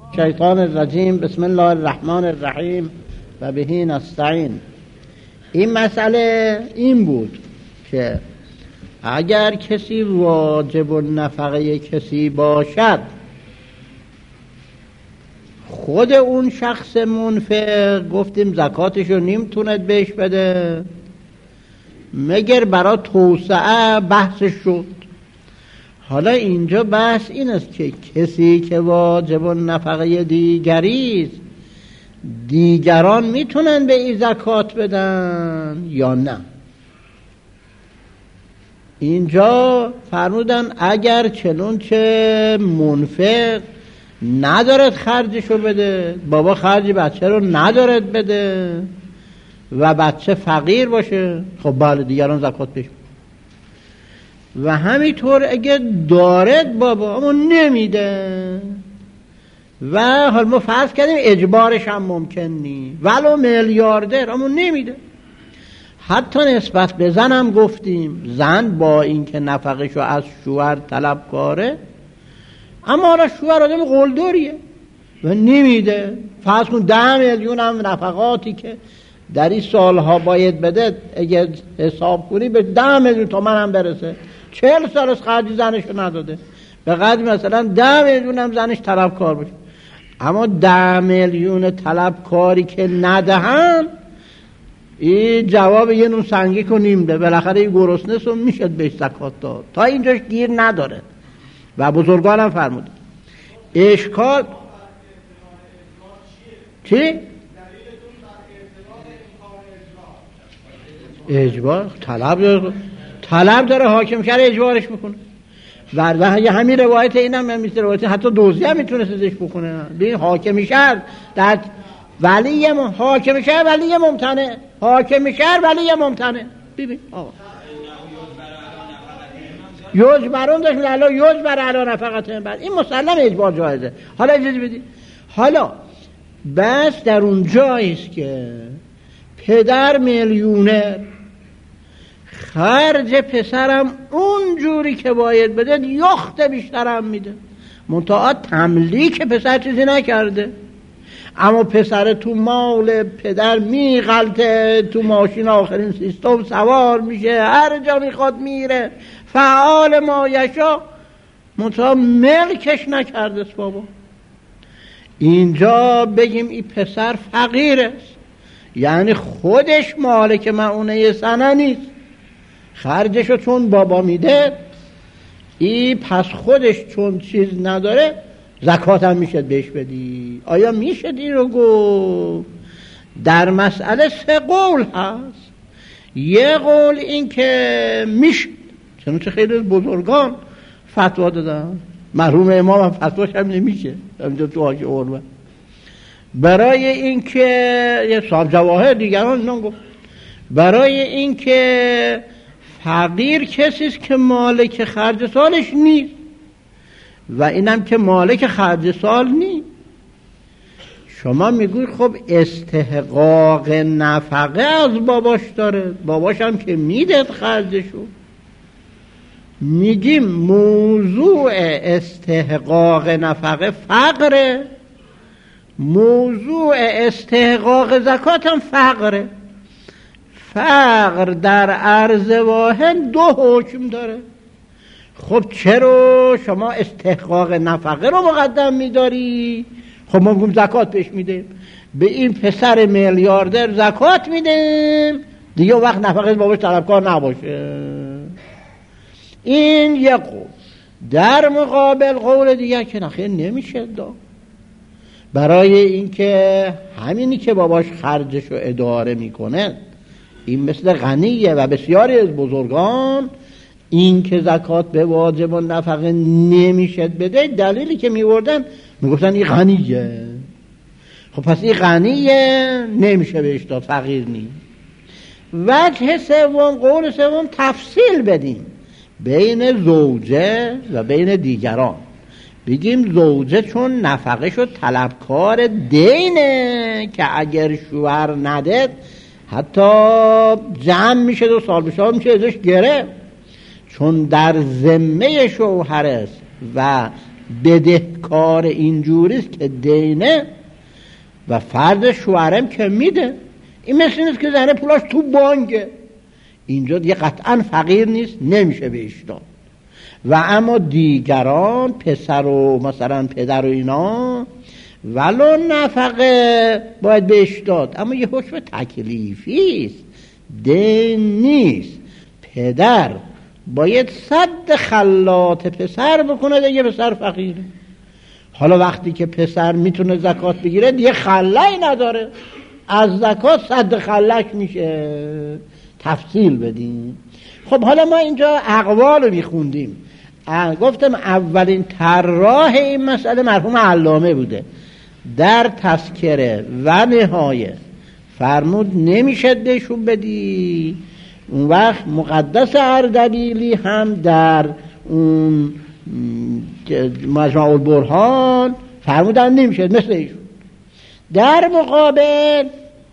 شیطان الرجیم. بسم الله الرحمن الرحیم و بهی نستعین. این مسئله این بود که اگر کسی واجب النفقه کسی باشد، خود اون شخص منفق گفتیم زکاتشو نمیتوند بهش بده مگر برای توسعه بحثش شد. حالا اینجا بحث این است که کسی که واجب النفقه دیگریست، دیگران میتونن به این زکات بدن یا نه؟ اینجا فرمودن اگر چنانچه منفق ندارد خرجشو بده، بابا خرج بچه رو ندارد بده و بچه فقیر باشه، خب بله دیگران زکات بهش. و همینطور اگه دارد بابا اما نمیده و حالا ما فرض کردیم اجبارش هم ممکن نی، ولو میلیاردر اما نمیده. حتی نسبت به زن هم گفتیم، زن با اینکه نفقشو از شوهر طلب کاره، اما حالا شوهر آدم قلدریه و نمیده. فرض کن 10 میلیون هم نفقاتی که در این سالها باید بده اگه حساب کنی به 10 میلیون تومان هم برسه. 40 سال از خرج زنشو نداده، به قدر مثلا 10 میلیون هم زنش طلبکار باشه. اما 10 میلیون طلبکاری که ندهن، این جواب یه نون سنگی کنیم ده، بالاخره این گرسنه سو میشد بهش زکات داد. تا اینجاش گیر نداره و بزرگان هم فرمود اشکال چی؟ اجبار طلب داره حاکم شهر اجبارش میکنه و همین روایت اینم هم مثل روایت حتی دوزی هم میتونه سزش بکنه. ببین حاکم شهر در ولی حاکم شهر ولی ممتنع، حاکم شهر ولی ممتنع. ببین آقا یجبرون داشت لالا یجبر علی نفقتهم، بعد این مسلم اجبار جایزه. حالا اجازه بدید، حالا بس در اون جاییست که پدر میلیونر، خرج پسرم اون جوری که باید بده یخت بیشترم میده، منتها تملیک پسر چیزی نکرده، اما پسر تو مال پدر میغلطه، تو ماشین آخرین سیستم سوار میشه، هر جا میخواد میره، فعال مایشا، منتها ملکش نکرده است. بابا اینجا بگیم این پسر فقیر است، یعنی خودش مالک معونه سنه نیست، خرجشو چون بابا میده، ای پس خودش چون چیز نداره زکات هم میشه بهش بدی. آیا میشه این رو گفت؟ در مسئله 3 قول هست. یه قول این که میشه، چنانچه خیلی بزرگان فتوا دادن، مرحوم امام هم فتواش هم نمیشه همینجا تو حاجی عربه، برای این که یه صاحب جواهر دیگران اینا گفت، برای این که فقیر کسیست که مالک خرج سالش نیست و اینم که مالک خرج سال نیست. شما میگوید خب استحقاق نفقه از باباش داره، باباش هم که میدهد خرجشو. میگیم موضوع استحقاق نفقه فقره، موضوع استحقاق زکات هم فقره. فقر در عرض واحد 2 حکم داره. خب چرا شما استحقاق نفقه رو مقدم میداری؟ خب ما میگیم زکات پیش میدیم، به این پسر میلیاردر زکات میدیم دیگه وقت نفقه باباش طلبکار نباشه. این یک قول. در مقابل قول دیگر که نخیر نمیشه داد، برای اینکه همینی که باباش خرجشو اداره میکنه این مثل غنیه و بسیاری از بزرگان این که زکات به واجب و نفقه نمیشه بده، دلیلی که میوردن میگفتن این غنیه. خب پس این غنیه نمیشه بهش داد، فقیر نی. وجه سوم، قول سوم تفصیل بدیم بین زوجه و بین دیگران. بگیم زوجه چون نفقه شد طلبکار دینه که اگر شوهر نده حتی جمع میشه 2 سال بشه میشه ازش گره، چون در ذمه شوهر است و بدهکار اینجوریست که دینه و فرد شوهرم که میده. این مثل نیست که زنه پولاش تو بانکه، اینجا دیگه قطعا فقیر نیست، نمیشه بهش داد. و اما دیگران پسر و مثلا پدر و اینا ولو نفقه باید بهش داد، اما یه حکم تکلیفی است، دین نیست. پدر باید صد خلات پسر بکنه دیگه پسر فقیره. حالا وقتی که پسر میتونه زکات بگیره دیگه خلایی نداره، از زکات صد خلک میشه. تفصیل بدیم. خب حالا ما اینجا اقوال رو میخوندیم. گفتم اولین طراح این مسئله مرحوم علامه بوده. در تذکره و نهایه فرمود نمیشه دشون بدی. اون وقت مقدس اردبیلی هم در اون مجمع البرهان فرمودن نمیشه مثل ایشون. در مقابل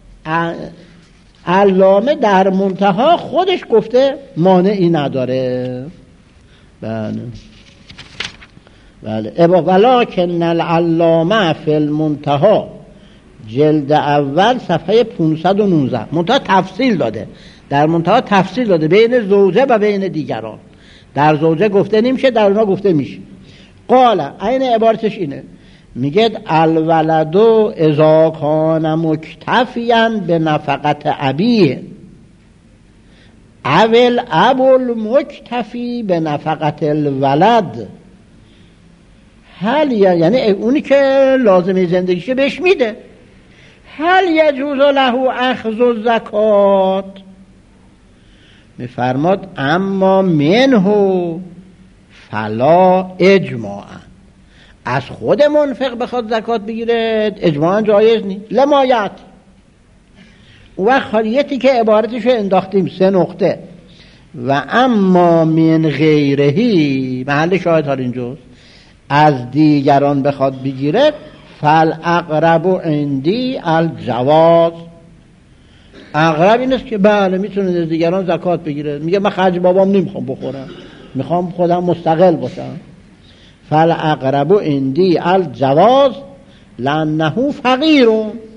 علامه در منتها خودش گفته مانعی نداره. بله ولکن العلامه فی المنتها جلد اول صفحه 519 منتها تفصیل داده. در منتها تفصیل داده بین زوجه و بین دیگران. در زوجه گفته نمیشه، در اونا گفته میشه. قال این عبارتش اینه، میگه الولدو اذا کان مکتفیا به نفقت ابیه اول ابو مکتفی به نفقت الولد. هل یعنی اونی که لازمه زندگیشه بهش میده. هل یجوز له اخذ الزکات، میفرماد اما منه فلا اجماعا، از خود منفق بخواد زکات بگیره اجماعا جایز نیست. لمایت و خالیتی که عبارتشو انداختیم 3 نقطه. و اما من غیرهی، محل شاهد حال اینجاست، از دیگران بخواد بگیره فالاقرب عندی الجواز. اقرب این است که بله میتونه از دیگران زکات بگیره. میگه من خرج بابام نمیخوام بخورم، میخوام خودم مستقل باشم. فالاقرب عندی الجواز لانه فقیر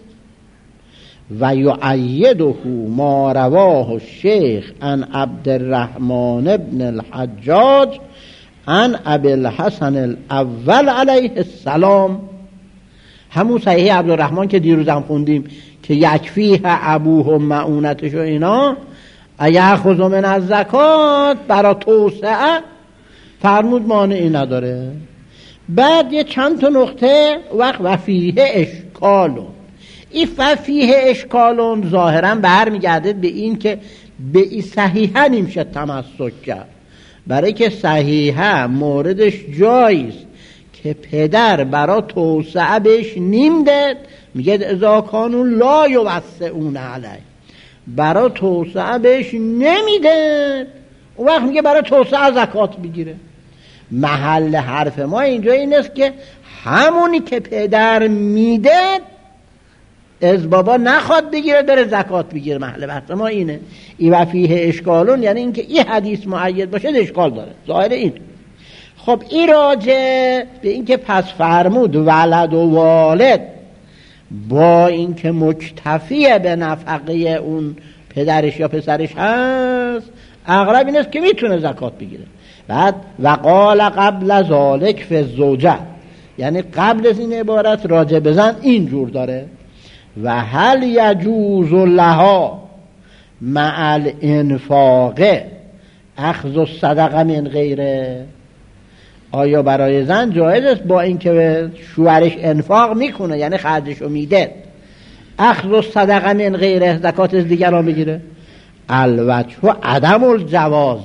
و یعیده ما رواه الشیخ عن عبد الرحمن ابن الحجاج عن ابی الحسن الاول علیه السلام. همون صحیح عبدالرحمن که دیروزم خوندیم که یکفیه ابوه و معونتش و اینا یأخذ من الزکات برای توسعه فرمود مانعی نداره. بعد یه چند تا نقطه وقت و فیه اشکالون. این فیه اشکالون ظاهرا برمیگرده به این که به این صحیحه نمیشه تمسک کرد، برای که صحیحه موردش جاییست که پدر برای توسعه بهش نیم داد. میگه اذا کانوا لا یوسعون علیه، برای توسعه بهش نمیده، اون وقت میگه برای توسعه زکات بگیره. محل حرف ما اینجا این است که همونی که پدر میده از بابا نخواد بگیره داره زکات بگیره. محل بحث ما اینه. ای و فیه اشکالون یعنی اینکه این حدیث معید باشه اشکال داره، ظاهر این. خب این راجع به اینکه پس فرمود ولد و والد با اینکه مکتفیه به نفقه اون پدرش یا پسرش هست، اغلب این است که میتونه زکات بگیره. بعد وقال قبل ذالک فی الزوجه، یعنی قبل از این عبارت راجع به زن اینجور داره و هل یجوز لها مع الانفاق اخذ الصدقه من غیره، آیا برای زن جایز است با اینکه شوهرش انفاق میکنه یعنی خرجشو میده اخذ الصدقه من غیره زکات از دیگران بگیره؟ الوجه عدم الجواز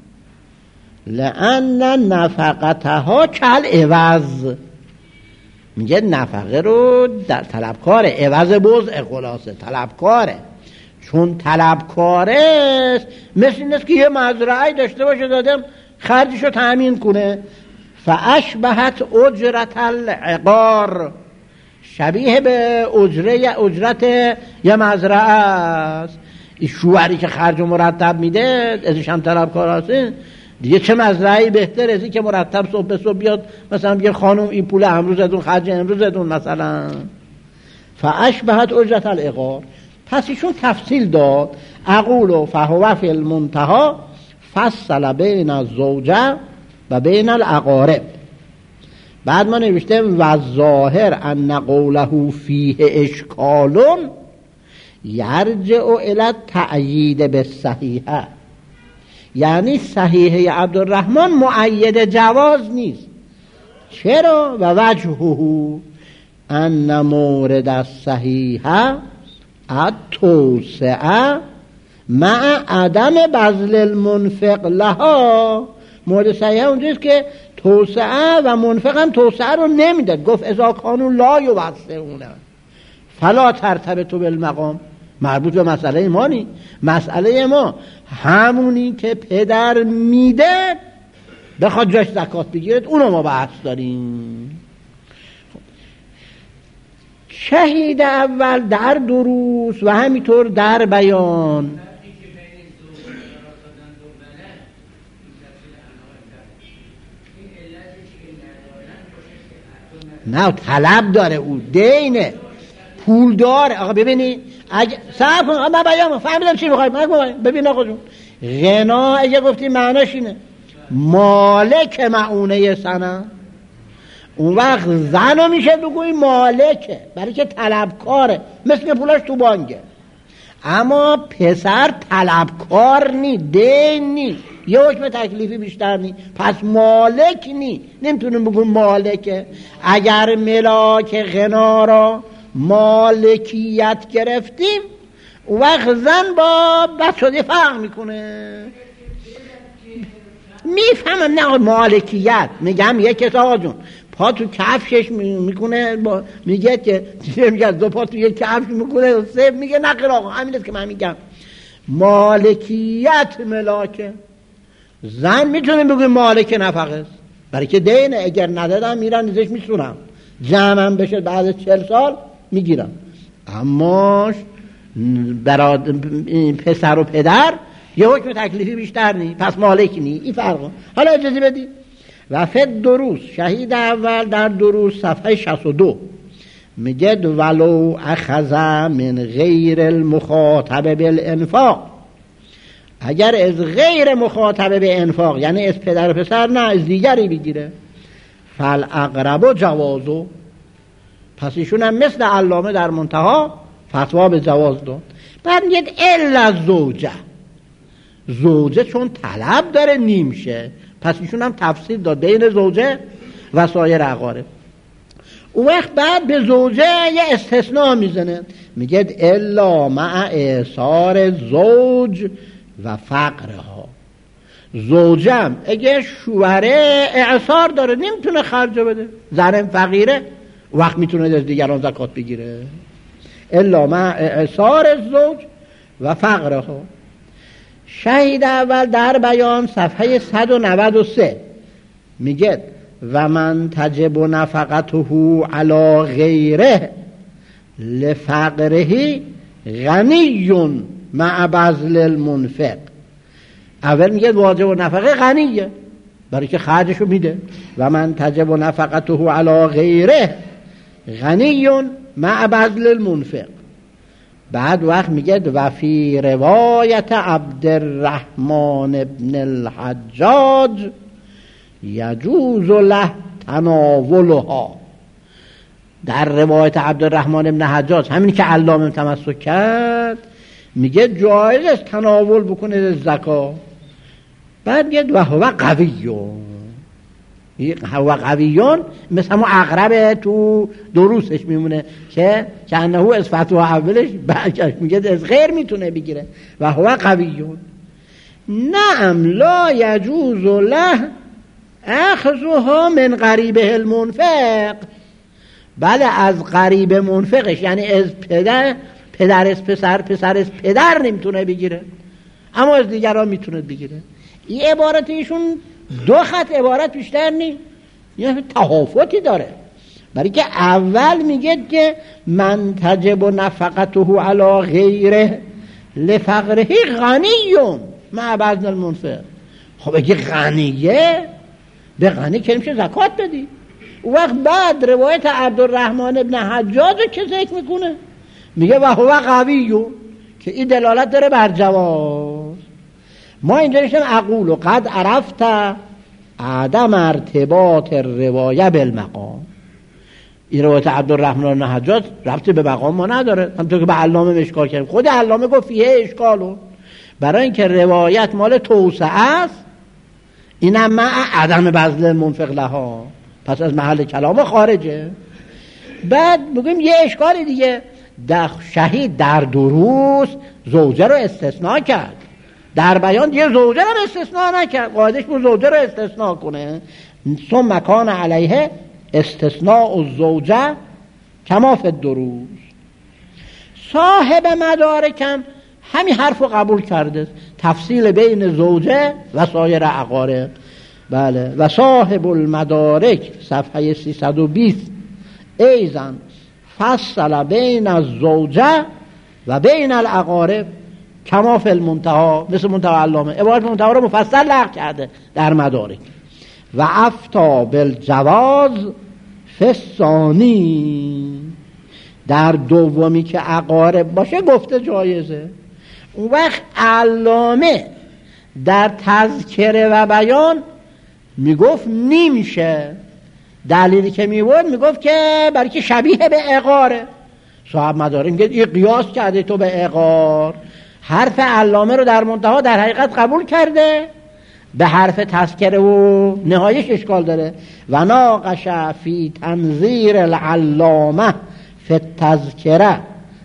لأن نفقتها کالعوض. میگه نفقه رو در طلبکاره، عوض بزع خلاصه طلبکاره، چون طلبکاره مثل این است که یه مزرعه داشته باشه دادم خرجشو تأمین کنه. فاشبهت اجرت العقار، شبیه به اجرت یه مزرعه است. این شوهری که خرج مرتب میده ازش هم طلبکار هستین، دیگه چه مزرعه‌ای بهتر از این که مرتب صبح به صبح بیاد مثلا بگه خانم این پول امروز زدون، خرج امروز زدون مثلا. فاشبهت اجرت العقار. پس ایشون تفصیل داد. اقول فهو فی المنتهى فصل بین الزوجه و بین الاقارب. بعد ما نوشتیم و ظاهر ان قوله فیه اشکال یرجع الی التأیید بالصحیحه، یعنی صحیحه عبدالرحمن مؤید جواز نیست. چرا؟ و وجهه ان مورد الصحیحه التوسعه مع عدم بذل المنفق لها. مورد صحیحه اونجاست که توسعه و منفق هم توسعه رو نمیداد. گفت اذا کانوا لا یوسعون فلا ترتبط بالمقام. مربوط به مسئله ما نی. مسئله ما همونی که پدر میده بخواد جاش زکات بگیرد، اونو ما بحث داریم. شهید اول در دروس و همینطور در بیان. نه طلب داره، او دینه، پول داره. آقا ببینی اگه صاحب من بیان فهمیدم چی میخوای ببین آقا جون، غنا اگه گفتی معناش اینه مالک معونه سنه، اون وقت زنو میشه بگوی مالکه، برای که طلبکاره، مثل پولاش تو بانکه. اما پسر طلبکار نی، دین نی، یه حکم تکلیفی بیشتر نی، پس مالک نی، نمیتونیم بگویم مالکه. اگر ملاک غنا را مالکیت گرفتیم، اون وقت زن با بچه فرق میکنه. میفهمم نه مالکیت، میگم یک آقا جون پا تو کفشش میکنه، میگه که میگه دو پا تو یک کفش میکنه سه، میگه نقل آقا همین است که من میگم مالکیت ملاکه. زن میتونه بگه مالک نفقه است، برای که دینه، اگر ندادم میرن ازش میسونم، جمعم بشه بعد 40 سال میگیرم. اما پسر و پدر یه حکم تکلیفی بیشتر نی، پس مالک نی. این فرقه. حالا اجازه بدید و فد دروس شهید اول در دروس صفحه 62 میگه ولو اخذ من غیر المخاطب بالانفاق، اگر از غیر مخاطب به انفاق، یعنی از پدر و پسر نه، از دیگری بگیره، فالاقرب جوازو، پس ایشون هم مثل علامه در منتهی فتوا به جواز داد. بعد میگه الا زوجه، زوجه چون طلب داره نیمشه، پس ایشون هم تفصیل داد بین زوجه و سایر اقارب. اون وقت بعد به زوجه یه استثناء میزنه، میگه الا مع اعصار زوج و فقرها. زوجم اگه شوهره اعصار داره نمیتونه خرج بده، زن فقیره، وقت میتونه از دیگران زکات بگیره. الا مع اعصار زوج و فقرها. شهید اول در بیان صفحه 193 میگه و من تجب نفقته علی غیره لفقره غنی مع بذل المنفق. اول میگه واجب و نفقه غنیه، برای که خرجشو میده. و من تجب نفقته علی غیره غنی مع بذل المنفق. بعد وقت میگه و فی روایت عبدالرحمن ابن الحجاج یجوز له تناولها. در روایت عبدالرحمن ابن حجاج، همین که علامه تمسک کرد، میگه جایز است تناول بکنه زکات. بعد میگه و هو قویون، هو قویون مثل همون عقرب تو دروسش میمونه که انه از فتوه اولش برگشت میگه از غیر میتونه بگیره. و هو قویون نعم لا یجوز له اخذها من قریبه المنفق. بله از قریب منفقش، یعنی از پدر از پسر، پسر از پدر نمیتونه بگیره، اما از دیگران میتونه بگیره. این عبارت ایشون دو خط عبارت بیشتر نیست، یه تهافتی داره. برای که اول میگه که من تجب نفقته علی غیره لفقره غنیون مع بذل المنفق. خب اگه غنیه، به غنی که نمیشه زکات بدی. اون وقت بعد روایت عبدالرحمن ابن حجاج که ذکر میکنه، میگه و هو قویو، که این دلالت داره بر جواز. ما اینجا نشتیم اقول و قد عرفت عدم ارتباط روایه بالمقام. این روایت عبدالرحمن ابن حجاج ربطی به مقام ما نداره، همونطور که به علامه مشکال کردیم. خود علامه گفت فیه اشکالو، برای اینکه روایت مال توسعه است، اینم مع عدم بذل منفق لها، پس از محل کلام خارجه. بعد بگیم یه اشکال دیگه، شهید در دروس زوجه رو استثناء کرد، در بیان دیگه زوجه رو استثناء نکرد، قاعدش بود زوجه رو استثناء کنه. ثم کان علیه استثناء الزوجه کما فی الدروس. صاحب مدارکم همین حرف رو قبول کرده، تفصیل بین زوجه و سایر اقارب. بله، و صاحب المدارک صفحه 320 ایزن فصل بین الزوجه و بین الاقارب کما فی المنتهی، مثل منتهی علامه عبارت منتهی رو مفصل نقل کرده در مدارک. و افتا بالجواز فی الثانی، در دومی که اقارب باشه گفته جایزه. اون وقت علامه در تذکره و بیان میگفت نمیشه، دلیلی که میگفت که برای که شبیه به اقاره. صاحب مدارک میگه این قیاس کرده تو به اقار. حرف علامه رو در منتها در حقیقت قبول کرده، به حرف تذکره و نهایش اشکال داره. و ناقش فی تنظیر العلامه فی التذکره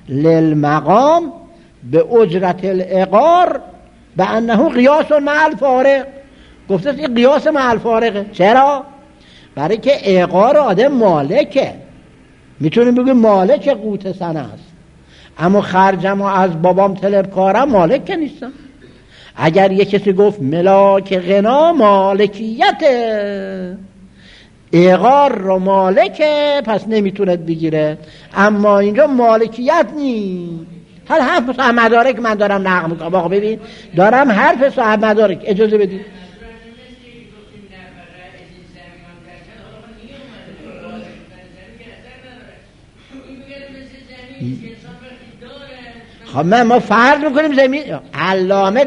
للمقام به اجرت الاقار به انه قیاس مع الفارق. گفته این قیاس مع الفارقه. چرا؟ برای که اقار آدم مالکه، میتونیم بگیم مالک قوت سنه است، اما خرجم از بابام طلب کارم مالک که نیستم. اگر یک کسی گفت ملاک غنا مالکیته، اقار رو مالکه پس نمیتوند بگیره، اما اینجا مالکیت نیست. حالا حرف صاحب مدارک من دارم نقل میکنم. آقا ببین دارم حرف صاحب مدارک، اجازه بدید. خب ما فرض میکنیم زمین علامه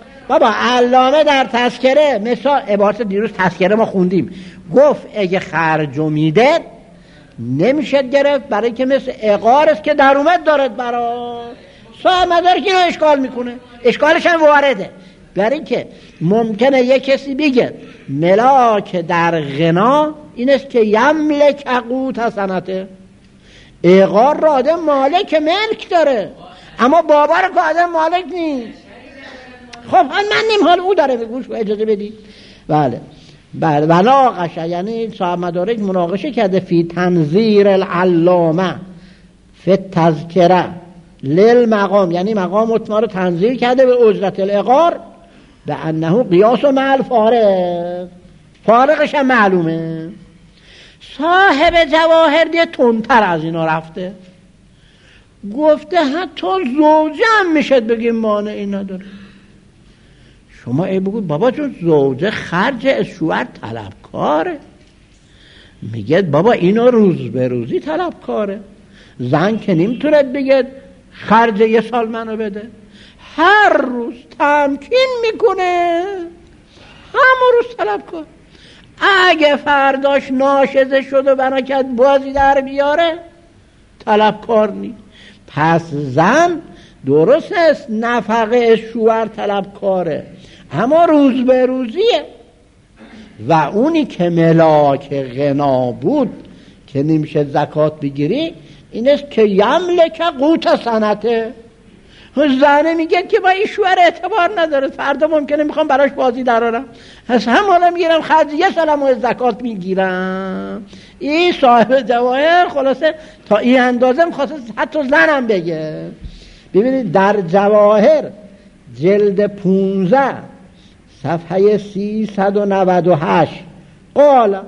علامه در تذکره مثال عبارت دیروز تذکره ما خوندیم، گفت اگه خرجو میده نمیشه گرفت، برای که مثل اقار است که در اومد دارد برای صاحب مدارک اینو اشکال میکنه، اشکالش هم وارده. برای که ممکنه یک کسی بگه ملاک در غنا این است که یملک قوت سنته، اقار را آدم مالک ملک داره، اما بابا رو که آدم مالک نیست. خب من نیم حال او داره بگوش، اجازه بدید. بله و ناقشه، یعنی صاحب مدارک مناقشه کرده فی تنظیر العلامه فی تذکره للمقام، یعنی مقام اتنا رو تنظیر کرده به اجرت الاقار به انه قیاس و مع الفارق، فارقش هم معلومه. صاحب جواهر دیگه تندتر از اینا رفته، گفته حتی زوجه هم میشد بگیم مانعی نداره. شما ای بگو بابا چون زوجه خرج از شوهر طلبکاره، میگه بابا اینو روز به روزی طلبکاره. زن که نمیتونه بگه خرج یه سال منو بده، هر روز تمکین میکنه، همون روز طلبکار. اگه فرداش ناشزه شد و بنا کرد بازی در بیاره طلبکار نیست. پس زن درست است نفقه شوهر طلبکاره، اما روز به روزیه. و اونی که ملاک غنا بود که نمیشه زکات بگیری این است که یملک قوت سنته. زنه میگه که با این شوهر اعتبار نداره، فردا ممکنه میخوام براش بازی درارم، از هم حالا میگیرم خرج یه سالم از زکات میگیرم. این صاحب جواهر خلاصه تا این اندازه میخواسته حتی زنم بگه. ببینید در جواهر جلد 15 صفحه 398 قال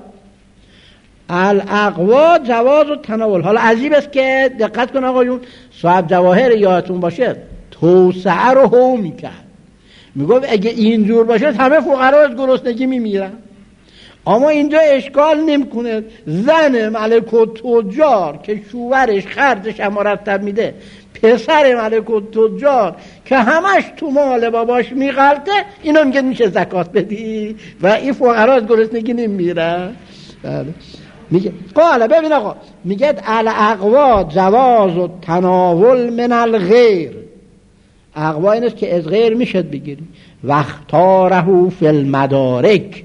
الاقوا جواز و تناول. حالا عجیب است که دقت کن آقایون، صاحب جواهر یادتون باشه توسعه رو هو میکرد، میگفت اگه اینجور باشه همه فقرا از گرسنگی میمیرن. اما اینجا اشکال نمیکنه. زن ملک التجار که شوهرش خرجش هم مرتب میده، پسر ملک التجار که همش تو مال باباش میغلطه، اینا میگه میشه زکات بدی و این فقرا از گرسنگی نمیمیرن. بله. میگه قال ببین آقا، میگه الاقوا جواز و تناول من الغیر. اقوا این است که از غیر میشد بگیری. واختاره فی المدارک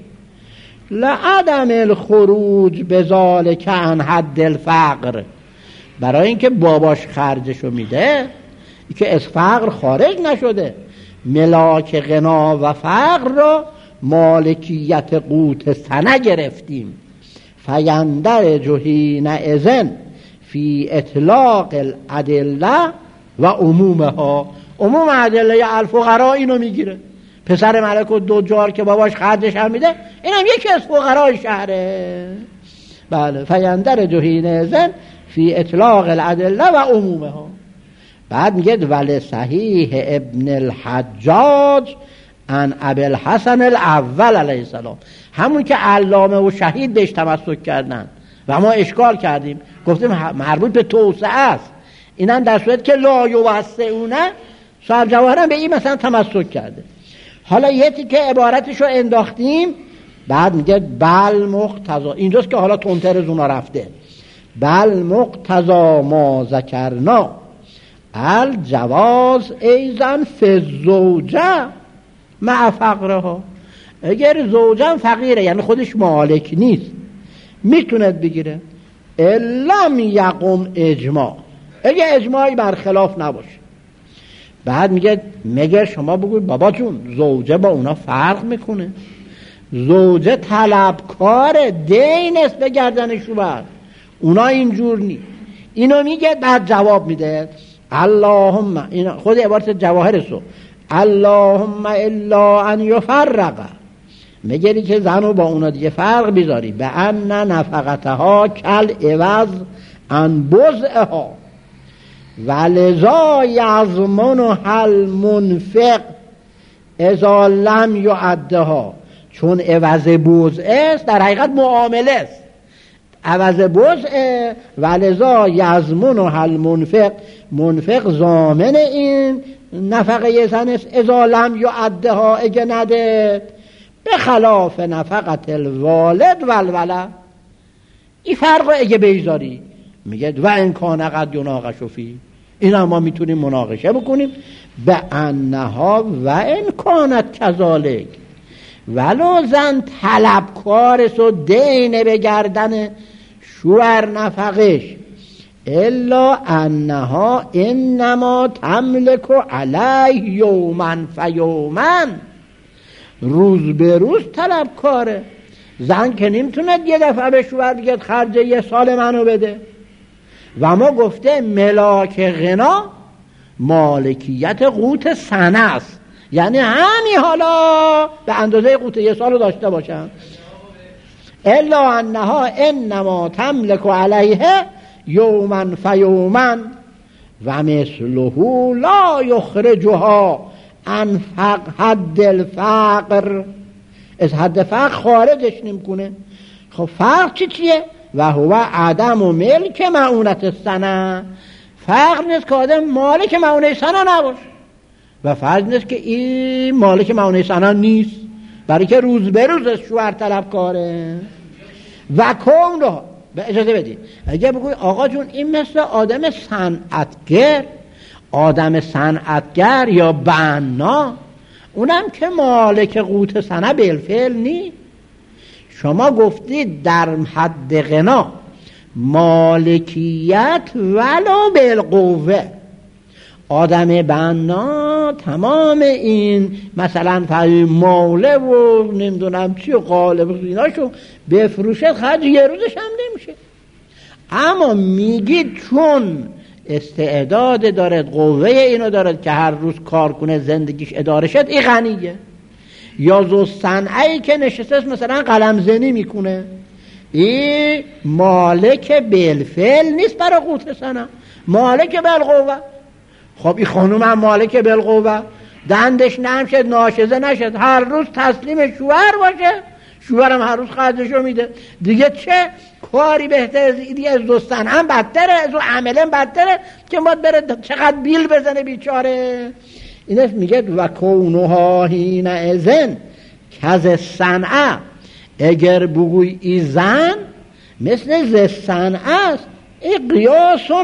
لعدم الخروج بذالک عن حد الفقر. برای اینکه باباش خرجشو میده، که از فقر خارج نشده. ملاک غنا و فقر را مالکیت قوت سنه گرفتیم. فیندرج حینئذ فی اطلاق الادله و عمومها. عموم ادله الفقراء اینو میگیره. پسر ملک التجار که باباش خرجش هم میده، اینم یکی از فقرای شهره. بله. فیندرج حینئذ فی اطلاق الادله و عمومها. بعد میگه ولی صحیح ابن الحجاج عن ابی الحسن الاول علیه السلام، همون که علامه و شهید بهش تمسک کردن و ما اشکال کردیم، گفتیم مربوط به توسعه است. اینم در صورت که لا یوسعونه، صاحب جواهرم به این مثلا تمسک کرده. حالا یه تیکه عبارتشو انداختیم. بعد میگه بل مقتضا، اینجاست که حالا تندتر از اونا رفته. بل مقتضا ما ذکرنا الجواز ایضا فی الزوجه مع فقرها. اگر زوجم فقیره، یعنی خودش مالک نیست، میتوند بگیره. لم یقم اجماع، اگه اجماعی برخلاف نباشه. بعد میگه شما بگوید بابا جون زوجه با اونا فرق میکنه. زوجه طلبکار دین است به گردن شوهر، اونا اینجور نی. اینو میگه، بعد جواب میده اللهم، این خود عبارت جواهرسو، اللهم الا ان یفرق. میگه که زنو با اونا دیگه فرق بیذاری. به ان نفقتها کل عوض ان بزعها ولذا یضمن هل منفق اذا لم یعدها. چون عوض بزع است، در حقیقت معامله است. عوض بزع ولذا یضمن هل منفق، منفق ضامن این نفقه زن است. اذا لم یعدها، اگه نده. به خلاف نفقت الوالد والولد. این فرق اگه بیزاری، میگه و ان کان قد یناقش فی. این ما میتونیم مناقشه بکنیم. به انها و ان کانت کذالک، ولو زن طلبکارس و دین به گردن شوهر نفقش، الا انها انما تملک علیه یومن فیومن. روز به روز طلبکاره. زن که نمیتوند یه دفعه به شوهر دیگه خرج یه سال منو بده. و ما گفته ملاک غنا مالکیت قوت سنه است، یعنی همین حالا به اندازه قوت یه سال رو داشته باشن. الا انها انما تملک علیه یومن فیومن و مثله لا یخرجها عن حد الفقر. از حد فقر خارجش نمیکنه. خب فرق چیه؟ و هو عدم و ملک معونت السنه. فرق نیست که آدم مالک معونه سنه نباشه، و فرق نیست که این مالک معونه سنه نیست، برای که روز به روز از شوهر طلبکاره. و کون رو به اجازه بدید، اگه بگوی آقا جون این مثل آدم صنعتگر، آدم صنعتگر یا بنا، اونم که مالک قوت سنه بالفعل نیست. شما گفتید در حد غنا مالکیت ولو بالقوه. آدم بنا تمام این مثلا موله و نمیدونم چی و قالب ایناشو بفروشه، خرج یه روزش هم نمیشه. اما میگید چون استعداد دارد، قوه اینو دارد که هر روز کار کنه زندگیش اداره شد، این غنیه. یا زو صنعه‌ای که نشسته مثلا قلم زنی میکنه، این مالک بالفعل نیست برای قوت سنه، مالک بالقوه. خب این خانوم هم مالک بالقوه، دندش نرم شد، ناشزه نشد، هر روز تسلیم شوهر باشه، شوهرم هر روز خرجشو میده. دیگه چه کاری بهتر دیگه از دوستان هم بدتره، از اون عملم بدتره که باید بره چقدر بیل بزنه بیچاره. اینش میگه و کونها هین ازن کز صنعه، اگر بگوی ای زن مثل ز صنعه است. این قیاسون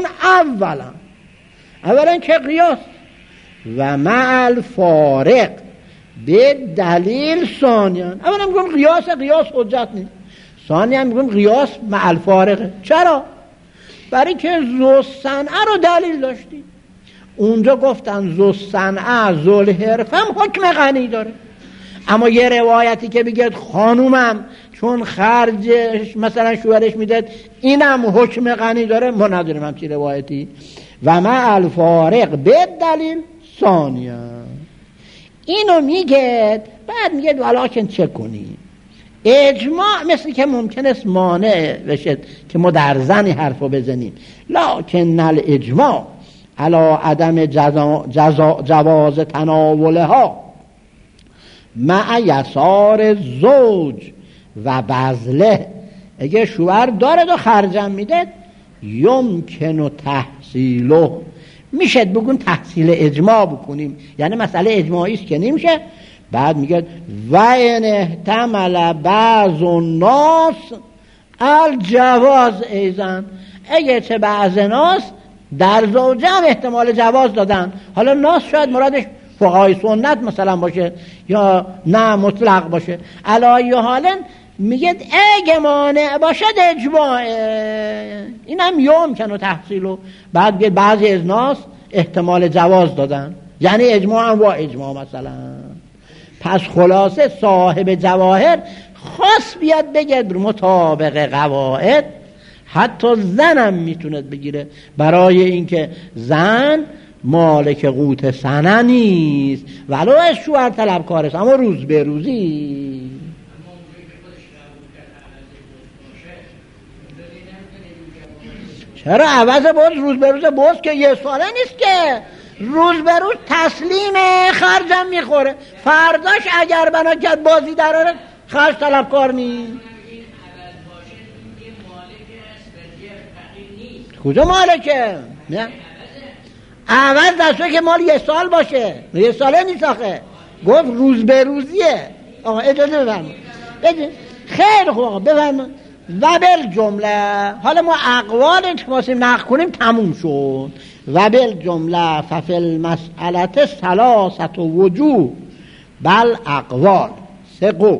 اولا که قیاس و مع الفارق به دلیل ثانیان. اولا میگم قیاس حجت نیست، ثانیان میگم قیاس مع الفارقه. چرا؟ برای که ذو صنعه رو دلیل داشتی. اونجا گفتن ذو صنعه ذو الحرفه هم حکم غنی داره، اما یه روایتی که بگه خانومم چون خرجش مثلا شوهرش میداد اینم حکم غنی داره، ما نداریم همچین روایتی. و مع الفارق به دلیل ثانیه. اینو میگه، بعد میگه ولیکن چه کنی؟ اجماع مثل که ممکن است مانع بشه که ما در زنی حرفو بزنیم، لکن الاجماع علی عدم جواز تناولها مع یسار زوج و بذله. اگه شوهر داره و خرجم میده یمکن تحصیله، میشه بگون تحصیل اجماع بکنیم، یعنی مسئله اجماعی است که نمیشه. بعد میگه و ان احتمل بعض الناس الجواز ایزن، اگه چه بعض ناس در زوجه هم احتمال جواز دادن، حالا ناس شاید مرادش فقهای سنت مثلا باشه یا نه مطلق باشه، علی حالن میگه اگه مانع باشد اجماعه، این هم یمکن و تحصیلو. بعد میگه بعضی از ناس احتمال جواز دادن، یعنی اجماع هم و اجماع مثلا. پس خلاصه صاحب جواهر خاص بیاد بگه مطابق قواعد حتی زنم میتونه بگیره، برای اینکه زن مالک قوت سنه نیست ولو از شوهر طلبکار است، اما روز به روزی. چرا عوض باز روز به روز باز که یه ساله نیست که روز به روز تسلیم خرجم میخوره، فرداش اگر بنا کرد بازی دراره خرج طلبکار نیست. کجا مالکه؟ نه عوض دستوی که مال یه سال باشه، یه ساله نیست آخه، گفت روز به روزیه. آقا اجازه بفرمایید، خیلی خوب آقا بفرمایید. و بل جمله، حالا ما اقوال که واسیم نقل کنیم تموم شد. و بل جمله ففل مسئلت ثلاثت وجوه بل اقوال سقو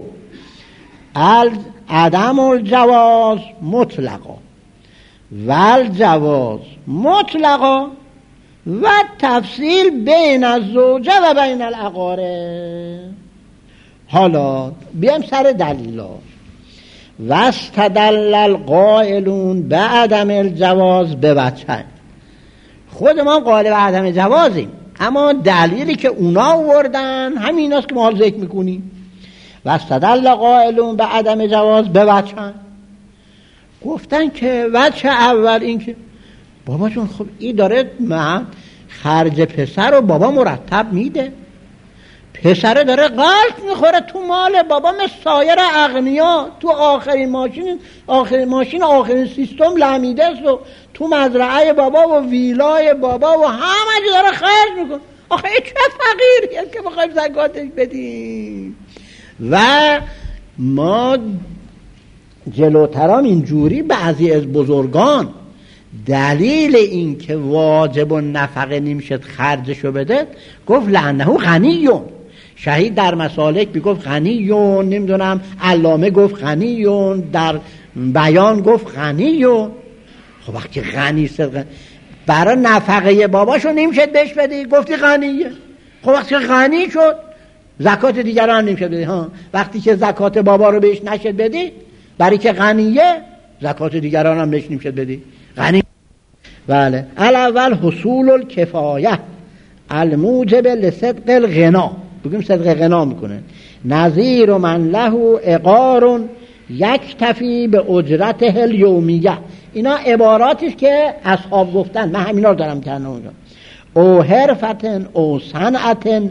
عدم الجواز مطلقا و الجواز مطلقا و تفصیل بین الزوجه و بین الاقارب. حالا بیام سر دلیلا. واستدل القائلون بعدم الجواز بوجهین، خود ما قائل به عدم جوازیم، اما دلیلی که اونا آوردن همین است که ما ذکر میکنیم. واستدل قائلون بعدم جواز بوجهین، گفتن که وجه اول این که بابا جون خب این داره من خرج پسر رو بابا مرتب میده، پسره داره غلط میخوره تو مال بابا مثل سایر اغنیا، تو آخرین سیستم لمیده است و تو مزرعه بابا و ویلای بابا و همه داره خرج میکن. آخه این چه فقیریه که بخوایم زکاتش بدیم؟ و ما جلوترام اینجوری بعضی از بزرگان دلیل این که واجب و نفقه نمیشد خرجشو بده گفت لعنه غنیون. شهید در مسالک میگفت غنیون، نمیدونم علامه گفت غنیون، در بیان گفت غنیون. خب وقتی غنی است برای نفقه باباشو نمیشد بهش بدی، گفتی غنیه. خب وقتی غنی شد زکات دیگران نمیشد بدی. وقتی که زکات بابا رو بهش نشد بدی، برای که غنیه زکات دیگران هم بهش نمیشد بدی، غنی. بله. الاول حصول الکفایه الموجب لصدق الغنا، بگیم صدق غنا میکنه. نظیر من له اقار یکتفی به اجرته الیومیه. اینا عباراتی که اصحاب گفتن، من همینا رو دارم کنم. او حرفتن او صنعتن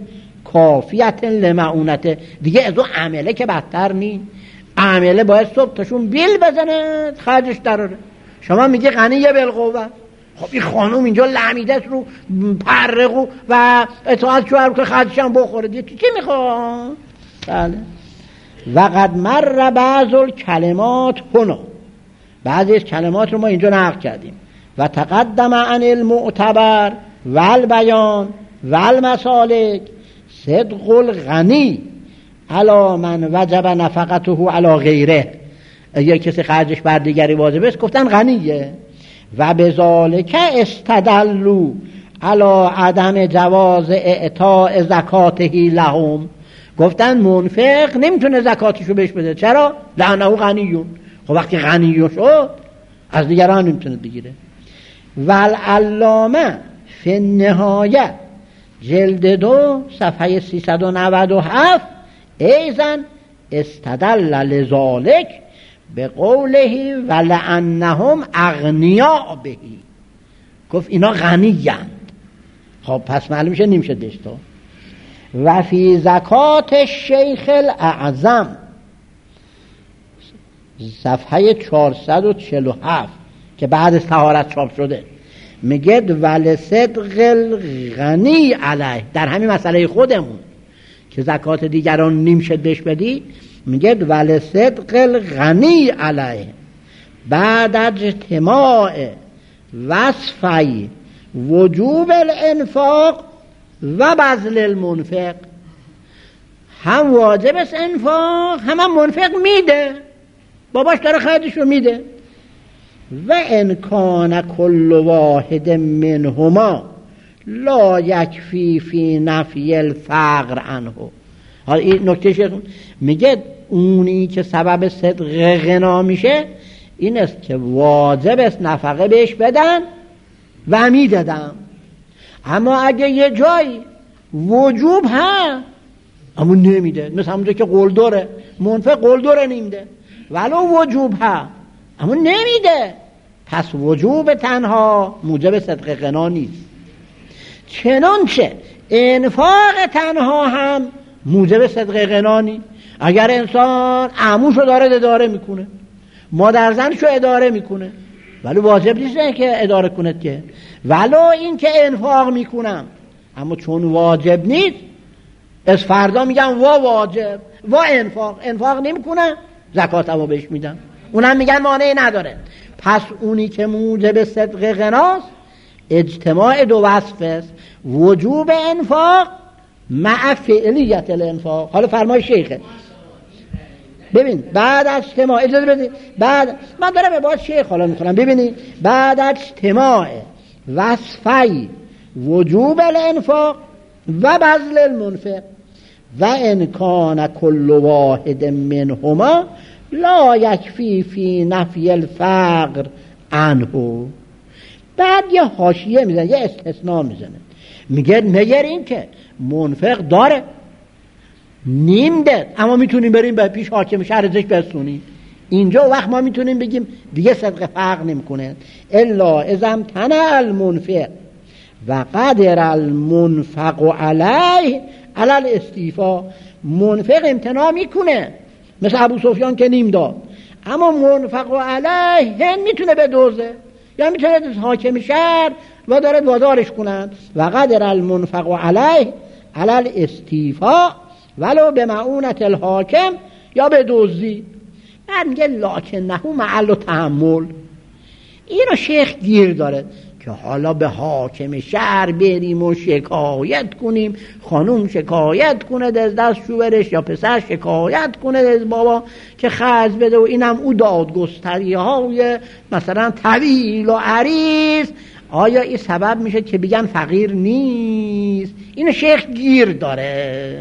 کافیت لمعونته، دیگه از اون عمله که بدتر نی. عمله باید صبح تاشون بیل بزنه خرجش دراره. شما میگه غنیه بالقوه، خب این خانوم اینجا لمیده رو پرقو و اطاعت شوهر که خرجش هم بخوره دیگه چی میخواد؟ بله. وقد مر بعض الکلمات هنا، بعضی از کلمات رو ما اینجا نقل کردیم. و تقدم عن المعتبر و البیان و المسالک صدق الغنی علی من وجب نفقته علی غیره. اگر کسی خرجش بر دیگری واجب است گفتن غنیه. و بذالک استدلوا علی عدم جواز اعطاء زکاته لهم، گفتن منفق نمیتونه زکاتشو بهش بده. چرا؟ لانه غنیون. خب وقتی غنیون شد از دیگران نمیتونه بگیره. والعلامه فی النهایه جلد 2 صفحه 397 ایزن استدل لذالک به قوله ولعنهم اغنیاء بهی، گفت اینا غنیند. خب پس معلوم میشه نمیشه دشتا. و فی زکات الشیخ الاعظم صفحه 447 که بعد از طهارت چاپ شده میگه ولصدق الغنی علیه، در همین مسئله خودمون که زکات دیگران نمیشه بهش بدی، میگه ولصدق الغنی علیه بعد از اجتماع وصفی وجوب الانفاق و بذل المنفق. هم واجب است انفاق، هم منفق میده، باباش داره خرجش رو میده. و ان کان کل واحد منهما لا یکفی فی نفی الفقر عنه. حالا این نکته میگه اونی که سبب صدق غنا میشه این است که واجب است نفقه بهش بدن و میدادم، اما اگه یه جایی وجوب ها اما نمیده، مثل همونجا که قلدره منفق قلدره نمیده ولو وجوب ها اما نمیده، پس وجوب تنها موجب صدق غنا نیست. چنانچه انفاق تنها هم موجب صدق غنا نیست. اگر انسان عموشو داره اداره میکنه، مادر زنشو اداره میکنه، ولی واجب نیست که اداره کنه که، ولو این که انفاق میکنم اما چون واجب نیست از فردا میگم واجب انفاق نمیکنم زکاتمو بهش میدم، اونم میگن مانعی نداره. پس اونی که موجب صدق غناست اجتماع دو وصف است، وجوب انفاق مع فعلیت الانفاق. حالا فرمای شیخه ببین بعد از اجتماع، اجازه بدید بعد من دارم به باز شیخ حالا میخونم، ببینید بعد از اجتماع وصفی وجوب الانفاق و بذل المنفق و ان کان کل واحد منهما لا یکفی فی نفی الفقر عنه. بعد یه حاشیه میزنه، یه استثناء میزنه، میگه مگر این که منفق داره نیم ده اما میتونیم بریم به پیش حاکم شهر ازش برسونیم، اینجا وقت ما میتونیم بگیم دیگه صدق فقر نمیکنه الا اذا امتنع المنفق و قدر المنفق علیه علی الاستیفاء. منفق امتناع میکنه مثل ابو سفیان که نیم داد، اما منفق علیه میتونه بدوزه یا میتونه حاکم شهر و داره وادارش کنن. و قدر المنفق علیه علی الاستیفاء ولو به معونت الحاکم یا به دزدی. بعد میگه لکنه محل تحمل. اینو شیخ گیر داره که حالا به حاکم شهر بریم و شکایت کنیم، خانوم شکایت کنه از دست شوهرش یا پسر شکایت کنه از بابا که خرج بده و اینم او دادگستری های مثلا طویل و عریض، آیا این سبب میشه که بگن فقیر نیست؟ اینو شیخ گیر داره.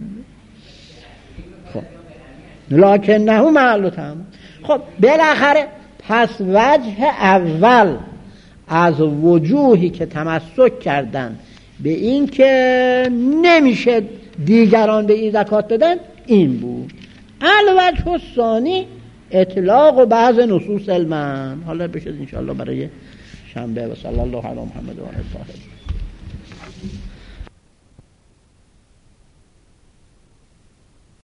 خب لکنه محل تحمل. خب بالاخره پس وجه اول از وجوهی که تمسک کردن به این که نمیشه دیگران به این زکات بدن این بود. الوجه الثانی اطلاق و بعض نصوص المن. حالا بشه انشاءالله برای شنبه. و صلی الله علی محمد و آله.